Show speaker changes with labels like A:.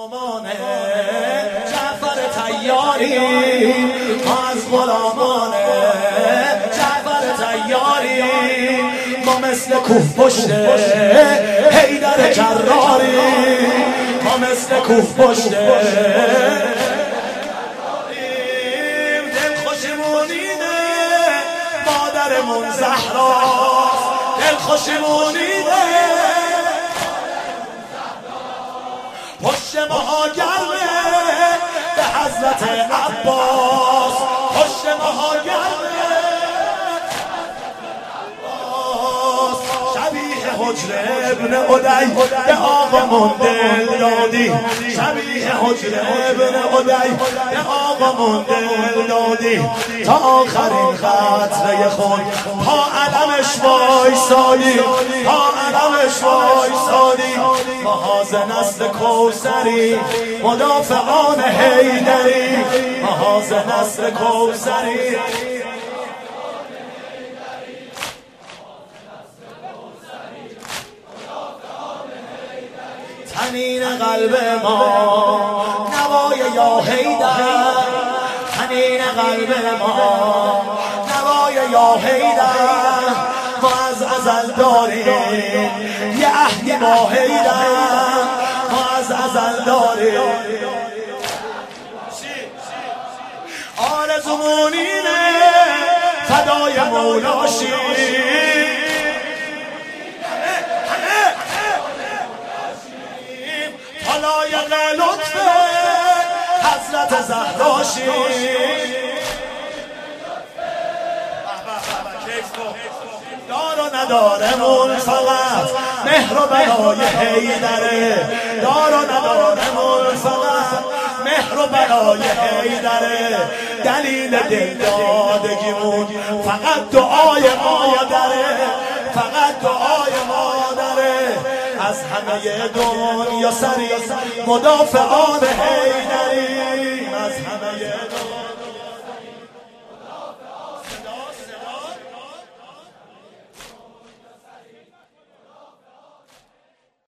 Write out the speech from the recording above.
A: غلامان جعفر طیاری، ما از غلامان جعفر طیاری، ما مثل کوه پشت حیدر کراری، ما مثل کوه پشت دل خوشمونینه مادرمون زهراست، دل خوشمونینه پشت ماها گرمه به حضرت عباس، پشت ماها گرمه شبیه حجر ابن عدی به آقامون دل دادی، شبیه حجر ابن عدی به آقامون دل دادی، تا آخرین قطره خون پا علمش وایسادی، پا علمش وایسادی، محاذ نسل کوثری مدافعان حیدری، محاذ نسل کوثری تنین قلب ما نوای یا حیدر، تنین قلب ما نوای یا حیدر، ما از ازل داریم یه عهدی با حیدر، ما از ازل داریم آرزومون اینه فدای مولا شیم، لایق لطف حضرت زهرا شیم، دار و ندارمون فقط مهر و بلای حیدره، دار و ندارمون فقط مهر و بلای حیدره، دلیل دل دادگیمون فقط دعای مادره، فقط دعای مادره، از همه دنیا سری مدافعان حیدری، از همه